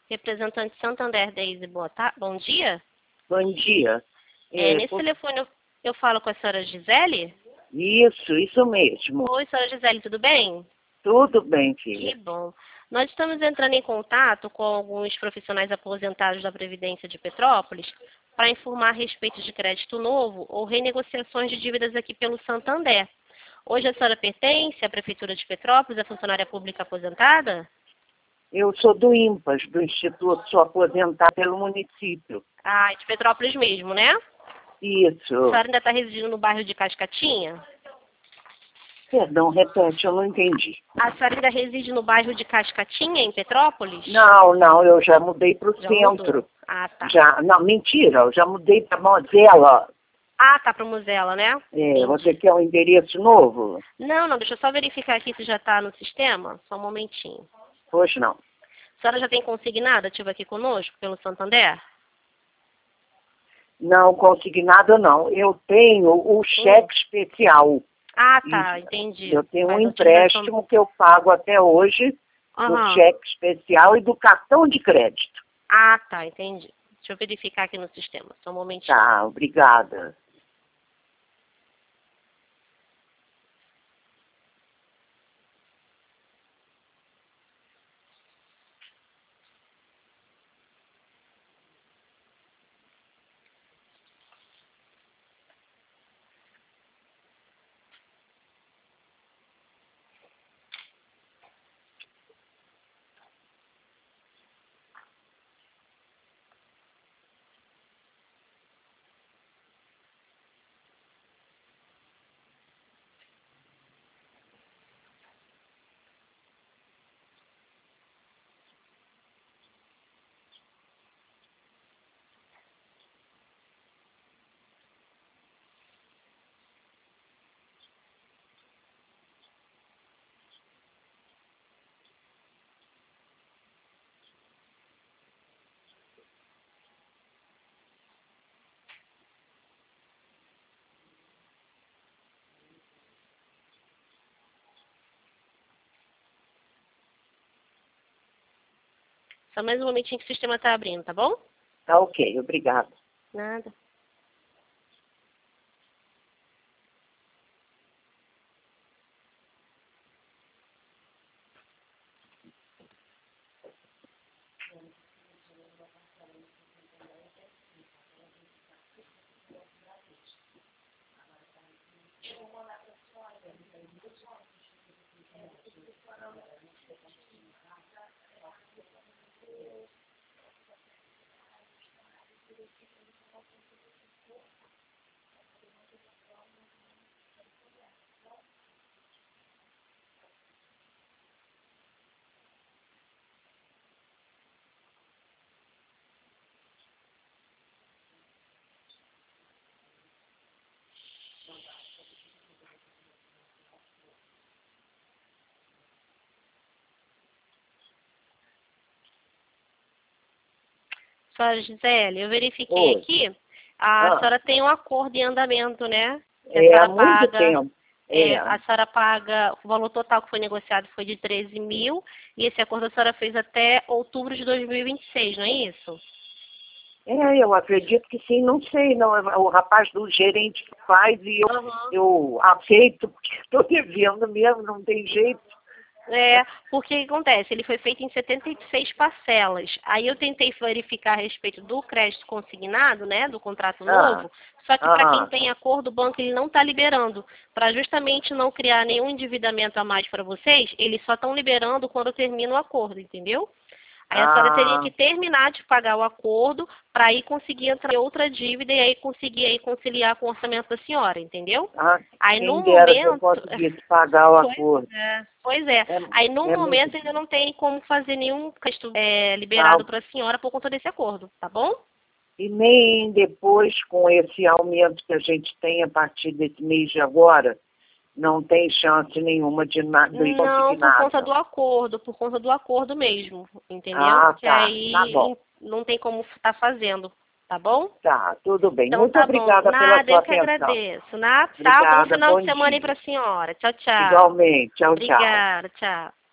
Representante Santander, Deise, bom dia. Bom dia. Nesse telefone eu falo com a senhora Gisele? Isso mesmo. Oi, senhora Gisele, tudo bem? Tudo bem, filha. Que bom. Nós estamos entrando em contato com alguns profissionais aposentados da Previdência de Petrópolis para informar a respeito de crédito novo ou renegociações de dívidas aqui pelo Santander. Hoje a senhora pertence à Prefeitura de Petrópolis, é funcionária pública aposentada? Eu sou do IMPAS, do Instituto, sou aposentada pelo município. Ah, de Petrópolis mesmo, né? Isso. A senhora ainda está residindo no bairro de Cascatinha? Perdão, repete, eu não entendi. A senhora ainda reside no bairro de Cascatinha, em Petrópolis? Não, eu já mudei para o centro. Mudou? Ah, tá. Não, mentira, eu já mudei para Mozela. Ah, tá, para Mozela, né? Você quer um endereço novo? Não, deixa eu só verificar aqui se já está no sistema. Só um momentinho. Pois não. A senhora já tem consignado ativo aqui conosco, pelo Santander? Não, consignado não. Eu tenho o cheque especial. Ah, tá, entendi. Eu tenho um empréstimo que eu pago até hoje, do cheque especial e do cartão de crédito. Ah, tá, entendi. Deixa eu verificar aqui no sistema, só um momentinho. Tá, obrigada. Só mais um momentinho que o sistema está abrindo, tá bom? Tá ok, obrigada. Nada. Senhora Gisele, eu verifiquei aqui, a senhora tem um acordo em andamento, né? Há muito tempo. A senhora paga, o valor total que foi negociado foi de 13 mil, e esse acordo a senhora fez até outubro de 2026, não é isso? Eu acredito que sim, não sei, não. O rapaz do gerente faz e eu aceito, porque estou devendo mesmo, não tem jeito. Porque o que acontece? Ele foi feito em 76 parcelas. Aí eu tentei verificar a respeito do crédito consignado, né, do contrato novo, só que para quem tem acordo, o banco ele não está liberando. Para justamente não criar nenhum endividamento a mais para vocês, eles só estão liberando quando termina o acordo, entendeu? Aí a senhora teria que terminar de pagar o acordo para aí conseguir entrar em outra dívida e aí conseguir aí conciliar com o orçamento da senhora, entendeu? Aí no momento eu conseguisse pagar o acordo. Pois é. Aí no momento ainda não tem como fazer nenhum crédito liberado para a senhora por conta desse acordo, tá bom? E nem depois, com esse aumento que a gente tem a partir desse mês de agora, não tem chance nenhuma de nada. Não, por conta do acordo mesmo, entendeu? Porque aí tá bom. não tem como estar fazendo, tá bom? Tá, tudo bem. Então, muito tá obrigada bom. pela Nada, sua eu que atenção. agradeço. Bom Obrigada, final bom de semana dia. aí para a senhora. Tchau, tchau. Igualmente. Tchau, tchau. Obrigada, tchau.